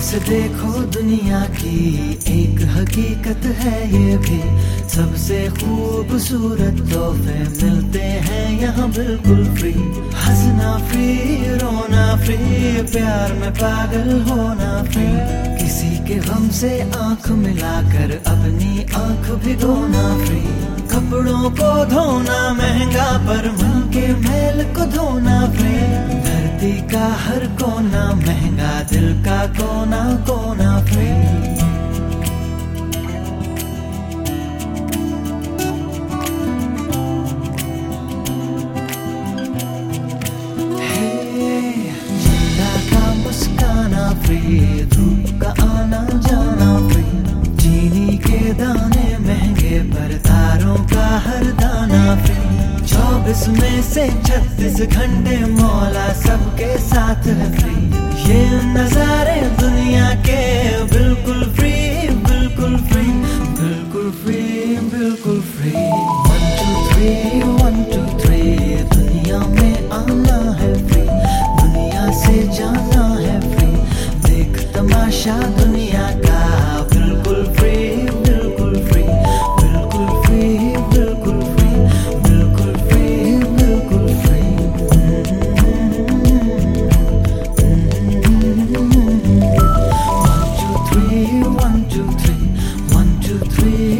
से देखो दुनिया की एक हकीकत है ये भी, सबसे खूबसूरत तोहफे मिलते हैं यहाँ बिल्कुल फ्री। हंसना फ्री, रोना फ्री, प्यार में पागल होना फ्री। किसी के गम से आंख मिलाकर अपनी आंख भिगोना फ्री। कपड़ों को धोना महंगा पर मन के मैल को धोना फ्री। धरती का हर कोना महंगा, दिल का कोना कोना फ्री। फ्री, धूप का आना जाना फ्री। चीनी के दाने महंगे पर तारों का हर दाना फ्री। 24 में से 36 घंटे मौला सबके साथ है फ्री। ये नजारे दुनिया के बिल्कुल फ्री, बिल्कुल फ्री, बिल्कुल फ्री, बिल्कुल फ्री। 1 2 3 1 2 3 दुनिया में आना है फ्री, दुनिया से जाना है फ्री। तमाशा दुनिया का बिल्कुल फ्री, बिल्कुल फ्री, बिल्कुल फ्री, बिल्कुल फ्री, बिल्कुल फ्री, बिल्कुल फ्री। 1 2 3 1 2 3 1 2 3